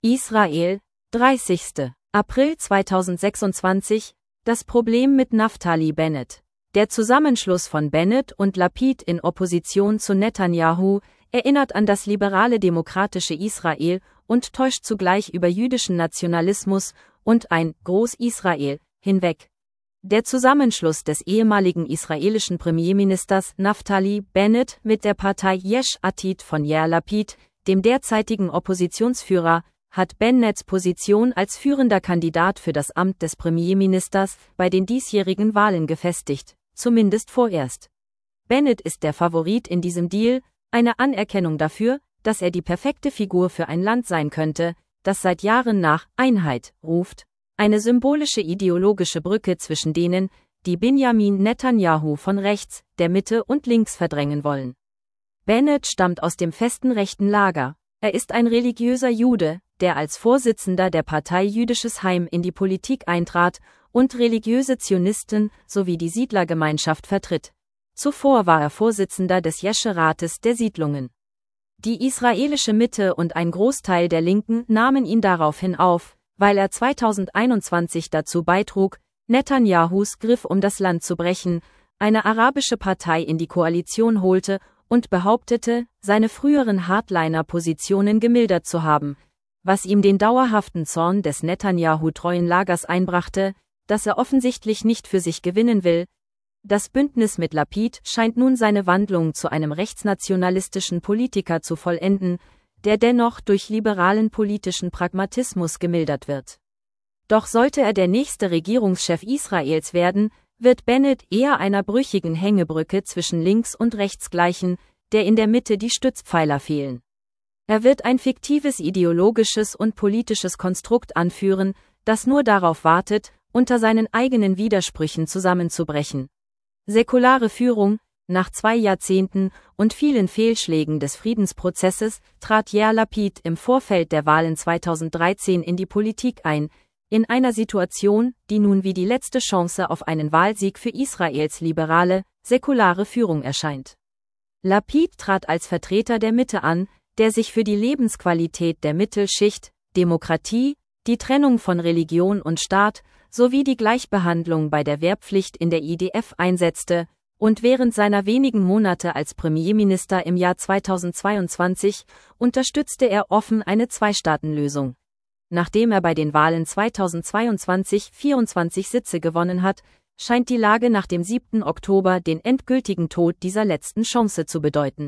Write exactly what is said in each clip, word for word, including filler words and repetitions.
Israel, dreißigster April zweitausendsechsundzwanzig, das Problem mit Naftali Bennett. Der Zusammenschluss von Bennett und Lapid in Opposition zu Netanyahu erinnert an das liberale demokratische Israel und täuscht zugleich über jüdischen Nationalismus und ein Groß-Israel hinweg. Der Zusammenschluss des ehemaligen israelischen Premierministers Naftali Bennett mit der Partei Yesh Atid von Yair Lapid, dem derzeitigen Oppositionsführer, hat Bennetts Position als führender Kandidat für das Amt des Premierministers bei den diesjährigen Wahlen gefestigt, zumindest vorerst. Bennett ist der Favorit in diesem Deal, eine Anerkennung dafür, dass er die perfekte Figur für ein Land sein könnte, das seit Jahren nach Einheit ruft, eine symbolische ideologische Brücke zwischen denen, die Benjamin Netanyahu von rechts, der Mitte und links verdrängen wollen. Bennett stammt aus dem festen rechten Lager. Er ist ein religiöser Jude, der als Vorsitzender der Partei Jüdisches Heim in die Politik eintrat und religiöse Zionisten sowie die Siedlergemeinschaft vertritt. Zuvor war er Vorsitzender des Jesche-Rates der Siedlungen. Die israelische Mitte und ein Großteil der Linken nahmen ihn daraufhin auf, weil er zweitausendeinundzwanzig dazu beitrug, Netanyahus Griff um das Land zu brechen, eine arabische Partei in die Koalition holte und behauptete, seine früheren Hardliner-Positionen gemildert zu haben, was ihm den dauerhaften Zorn des Netanyahu-treuen Lagers einbrachte, das er offensichtlich nicht für sich gewinnen will. Das Bündnis mit Lapid scheint nun seine Wandlung zu einem rechtsnationalistischen Politiker zu vollenden, der dennoch durch liberalen politischen Pragmatismus gemildert wird. Doch sollte er der nächste Regierungschef Israels werden, wird Bennett eher einer brüchigen Hängebrücke zwischen links und rechts gleichen, der in der Mitte die Stützpfeiler fehlen. Er wird ein fiktives ideologisches und politisches Konstrukt anführen, das nur darauf wartet, unter seinen eigenen Widersprüchen zusammenzubrechen. Säkulare Führung. Nach zwei Jahrzehnten und vielen Fehlschlägen des Friedensprozesses trat Yair Lapid im Vorfeld der Wahlen zweitausenddreizehn in die Politik ein, in einer Situation, die nun wie die letzte Chance auf einen Wahlsieg für Israels liberale, säkulare Führung erscheint. Lapid trat als Vertreter der Mitte an, der sich für die Lebensqualität der Mittelschicht, Demokratie, die Trennung von Religion und Staat sowie die Gleichbehandlung bei der Wehrpflicht in der I D F einsetzte, und während seiner wenigen Monate als Premierminister im Jahr zweitausendzweiundzwanzig unterstützte er offen eine Zwei-Staaten-Lösung. Nachdem er bei den Wahlen zweitausendzweiundzwanzig vierundzwanzig Sitze gewonnen hat, scheint die Lage nach dem siebten Oktober den endgültigen Tod dieser letzten Chance zu bedeuten.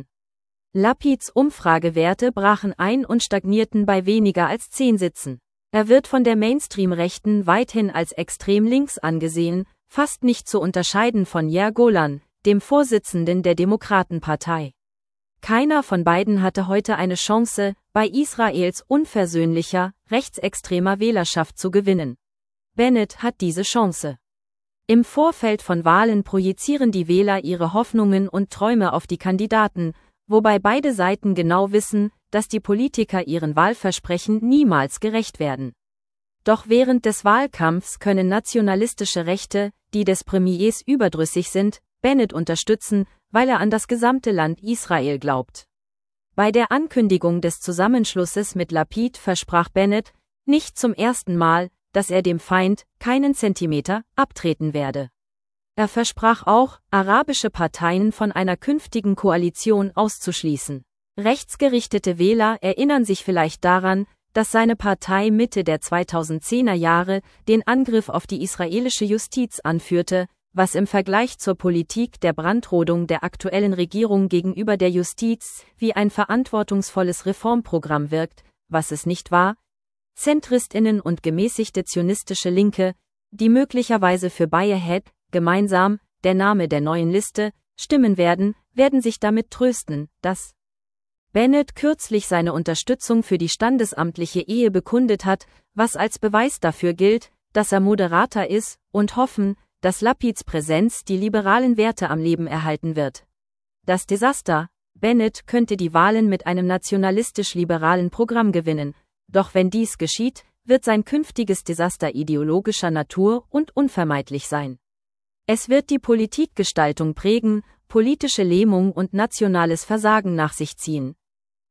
Lapids Umfragewerte brachen ein und stagnierten bei weniger als zehn Sitzen. Er wird von der Mainstream-Rechten weithin als extrem links angesehen, fast nicht zu unterscheiden von Yair Golan, dem Vorsitzenden der Demokratenpartei. Keiner von beiden hatte heute eine Chance, bei Israels unversöhnlicher, rechtsextremer Wählerschaft zu gewinnen. Bennett hat diese Chance. Im Vorfeld von Wahlen projizieren die Wähler ihre Hoffnungen und Träume auf die Kandidaten, wobei beide Seiten genau wissen, dass die Politiker ihren Wahlversprechen niemals gerecht werden. Doch während des Wahlkampfs können nationalistische Rechte, die des Premiers überdrüssig sind, Bennett unterstützen, weil er an das gesamte Land Israel glaubt. Bei der Ankündigung des Zusammenschlusses mit Lapid versprach Bennett, nicht zum ersten Mal, dass er dem Feind keinen Zentimeter abtreten werde. Er versprach auch, arabische Parteien von einer künftigen Koalition auszuschließen. Rechtsgerichtete Wähler erinnern sich vielleicht daran, dass seine Partei Mitte der zweitausendzehner Jahre den Angriff auf die israelische Justiz anführte, was im Vergleich zur Politik der Brandrodung der aktuellen Regierung gegenüber der Justiz wie ein verantwortungsvolles Reformprogramm wirkt, was es nicht war. ZentristInnen und gemäßigte zionistische Linke, die möglicherweise für Bayerhead, gemeinsam, der Name der neuen Liste, stimmen werden, werden sich damit trösten, dass Bennett kürzlich seine Unterstützung für die standesamtliche Ehe bekundet hat, was als Beweis dafür gilt, dass er Moderator ist, und hoffen, dass Lapids Präsenz die liberalen Werte am Leben erhalten wird. Das Desaster: Bennett könnte die Wahlen mit einem nationalistisch-liberalen Programm gewinnen, doch wenn dies geschieht, wird sein künftiges Desaster ideologischer Natur und unvermeidlich sein. Es wird die Politikgestaltung prägen, politische Lähmung und nationales Versagen nach sich ziehen.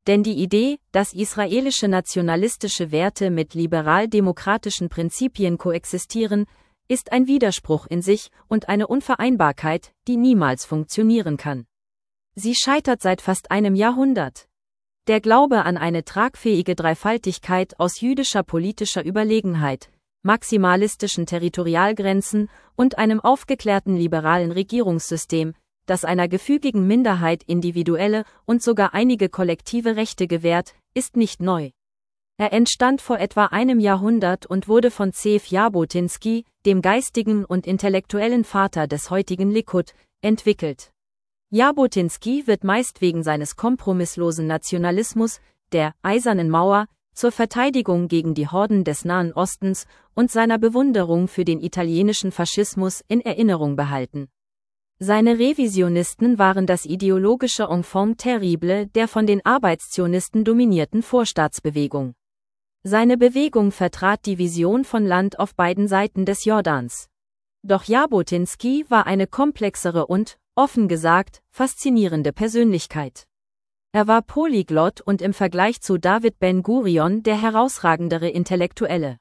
Denn die Idee, dass israelische nationalistische Werte mit liberal-demokratischen Prinzipien koexistieren, ist ein Widerspruch in sich und eine Unvereinbarkeit, die niemals funktionieren kann. Sie scheitert seit fast einem Jahrhundert. Der Glaube an eine tragfähige Dreifaltigkeit aus jüdischer politischer Überlegenheit, maximalistischen Territorialgrenzen und einem aufgeklärten liberalen Regierungssystem, das einer gefügigen Minderheit individuelle und sogar einige kollektive Rechte gewährt, ist nicht neu. Er entstand vor etwa einem Jahrhundert und wurde von Zev Jabotinsky, dem geistigen und intellektuellen Vater des heutigen Likud, entwickelt. Jabotinsky wird meist wegen seines kompromisslosen Nationalismus, der Eisernen Mauer, zur Verteidigung gegen die Horden des Nahen Ostens und seiner Bewunderung für den italienischen Faschismus in Erinnerung behalten. Seine Revisionisten waren das ideologische Enfant terrible der von den Arbeitszionisten dominierten Vorstaatsbewegung. Seine Bewegung vertrat die Vision von Land auf beiden Seiten des Jordans. Doch Jabotinsky war eine komplexere und, offen gesagt, faszinierende Persönlichkeit. Er war Polyglott und im Vergleich zu David Ben-Gurion der herausragendere Intellektuelle.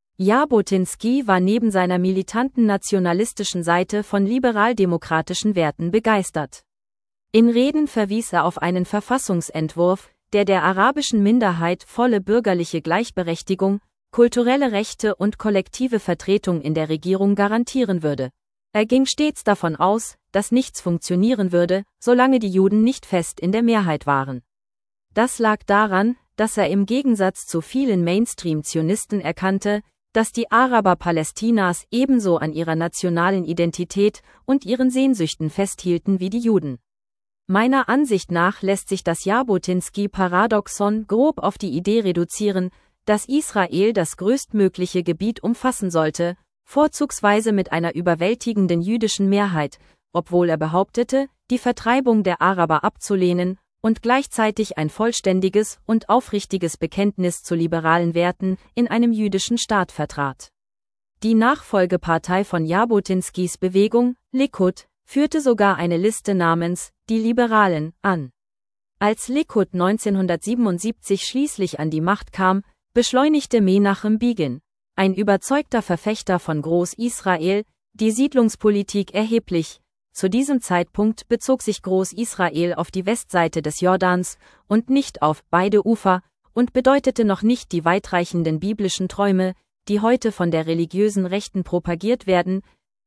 Jabotinsky war neben seiner militanten nationalistischen Seite von liberal-demokratischen Werten begeistert. In Reden verwies er auf einen Verfassungsentwurf, der der arabischen Minderheit volle bürgerliche Gleichberechtigung, kulturelle Rechte und kollektive Vertretung in der Regierung garantieren würde. Er ging stets davon aus, dass nichts funktionieren würde, solange die Juden nicht fest in der Mehrheit waren. Das lag daran, dass er im Gegensatz zu vielen Mainstream-Zionisten erkannte, dass die Araber Palästinas ebenso an ihrer nationalen Identität und ihren Sehnsüchten festhielten wie die Juden. Meiner Ansicht nach lässt sich das Jabotinsky-Paradoxon grob auf die Idee reduzieren, dass Israel das größtmögliche Gebiet umfassen sollte, vorzugsweise mit einer überwältigenden jüdischen Mehrheit, obwohl er behauptete, die Vertreibung der Araber abzulehnen, und gleichzeitig ein vollständiges und aufrichtiges Bekenntnis zu liberalen Werten in einem jüdischen Staat vertrat. Die Nachfolgepartei von Jabotinskys Bewegung, Likud, führte sogar eine Liste namens »Die Liberalen« an. Als Likud neunzehnhundertsiebenundsiebzig schließlich an die Macht kam, beschleunigte Menachem Begin, ein überzeugter Verfechter von Groß-Israel, die Siedlungspolitik erheblich. Zu diesem Zeitpunkt bezog sich Groß-Israel auf die Westseite des Jordans und nicht auf beide Ufer und bedeutete noch nicht die weitreichenden biblischen Träume, die heute von der religiösen Rechten propagiert werden.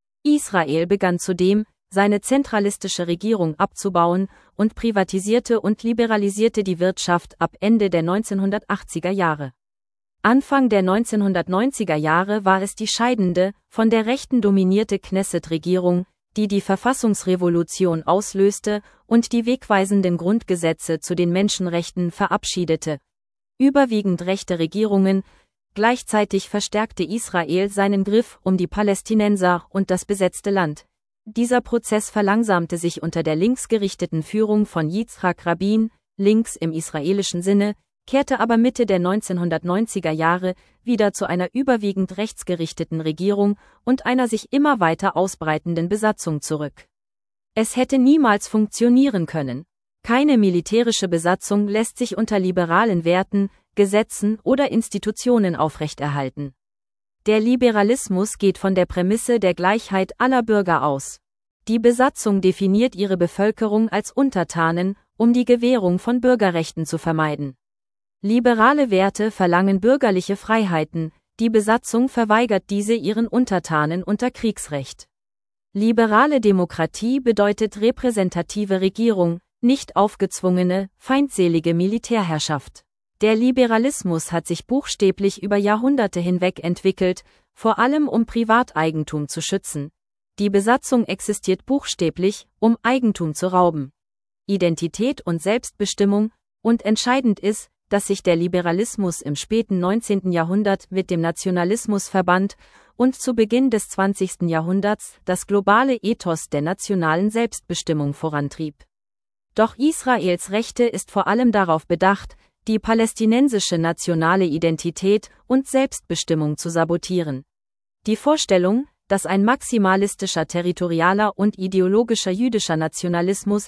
Israel begann zudem, seine zentralistische Regierung abzubauen und privatisierte und liberalisierte die Wirtschaft ab Ende der neunzehnhundertachtziger Jahre. Anfang der neunzehnhundertneunziger Jahre war es die scheidende, von der Rechten dominierte Knesset-Regierung, die die Verfassungsrevolution auslöste und die wegweisenden Grundgesetze zu den Menschenrechten verabschiedete. Überwiegend rechte Regierungen. Gleichzeitig verstärkte Israel seinen Griff um die Palästinenser und das besetzte Land. Dieser Prozess verlangsamte sich unter der linksgerichteten Führung von Yitzhak Rabin, links im israelischen Sinne, kehrte aber Mitte der neunzehnhundertneunziger Jahre wieder zu einer überwiegend rechtsgerichteten Regierung und einer sich immer weiter ausbreitenden Besatzung zurück. Es hätte niemals funktionieren können. Keine militärische Besatzung lässt sich unter liberalen Werten, Gesetzen oder Institutionen aufrechterhalten. Der Liberalismus geht von der Prämisse der Gleichheit aller Bürger aus. Die Besatzung definiert ihre Bevölkerung als Untertanen, um die Gewährung von Bürgerrechten zu vermeiden. Liberale Werte verlangen bürgerliche Freiheiten, die Besatzung verweigert diese ihren Untertanen unter Kriegsrecht. Liberale Demokratie bedeutet repräsentative Regierung, nicht aufgezwungene, feindselige Militärherrschaft. Der Liberalismus hat sich buchstäblich über Jahrhunderte hinweg entwickelt, vor allem um Privateigentum zu schützen. Die Besatzung existiert buchstäblich, um Eigentum zu rauben. Identität und Selbstbestimmung, und entscheidend ist, dass sich der Liberalismus im späten neunzehnten Jahrhundert mit dem Nationalismus verband und zu Beginn des zwanzigsten Jahrhunderts das globale Ethos der nationalen Selbstbestimmung vorantrieb. Doch Israels Rechte ist vor allem darauf bedacht, die palästinensische nationale Identität und Selbstbestimmung zu sabotieren. Die Vorstellung, dass ein maximalistischer territorialer und ideologischer jüdischer Nationalismus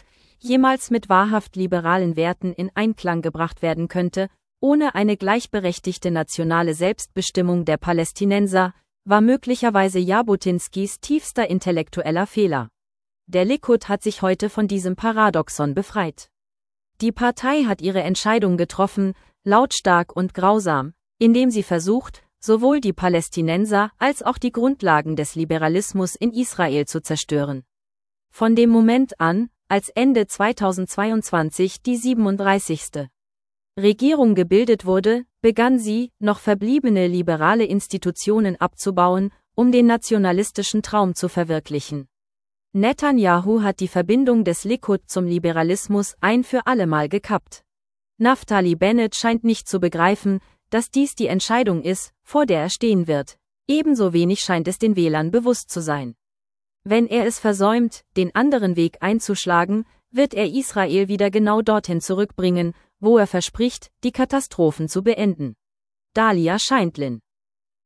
jemals mit wahrhaft liberalen Werten in Einklang gebracht werden könnte, ohne eine gleichberechtigte nationale Selbstbestimmung der Palästinenser, war möglicherweise Jabotinskis tiefster intellektueller Fehler. Der Likud hat sich heute von diesem Paradoxon befreit. Die Partei hat ihre Entscheidung getroffen, lautstark und grausam, indem sie versucht, sowohl die Palästinenser als auch die Grundlagen des Liberalismus in Israel zu zerstören. Von dem Moment an, als Ende zweitausendzweiundzwanzig die siebenunddreißigste Regierung gebildet wurde, begann sie, noch verbliebene liberale Institutionen abzubauen, um den nationalistischen Traum zu verwirklichen. Netanyahu hat die Verbindung des Likud zum Liberalismus ein für allemal gekappt. Naftali Bennett scheint nicht zu begreifen, dass dies die Entscheidung ist, vor der er stehen wird. Ebenso wenig scheint es den Wählern bewusst zu sein. Wenn er es versäumt, den anderen Weg einzuschlagen, wird er Israel wieder genau dorthin zurückbringen, wo er verspricht, die Katastrophen zu beenden. Dalia Scheindlin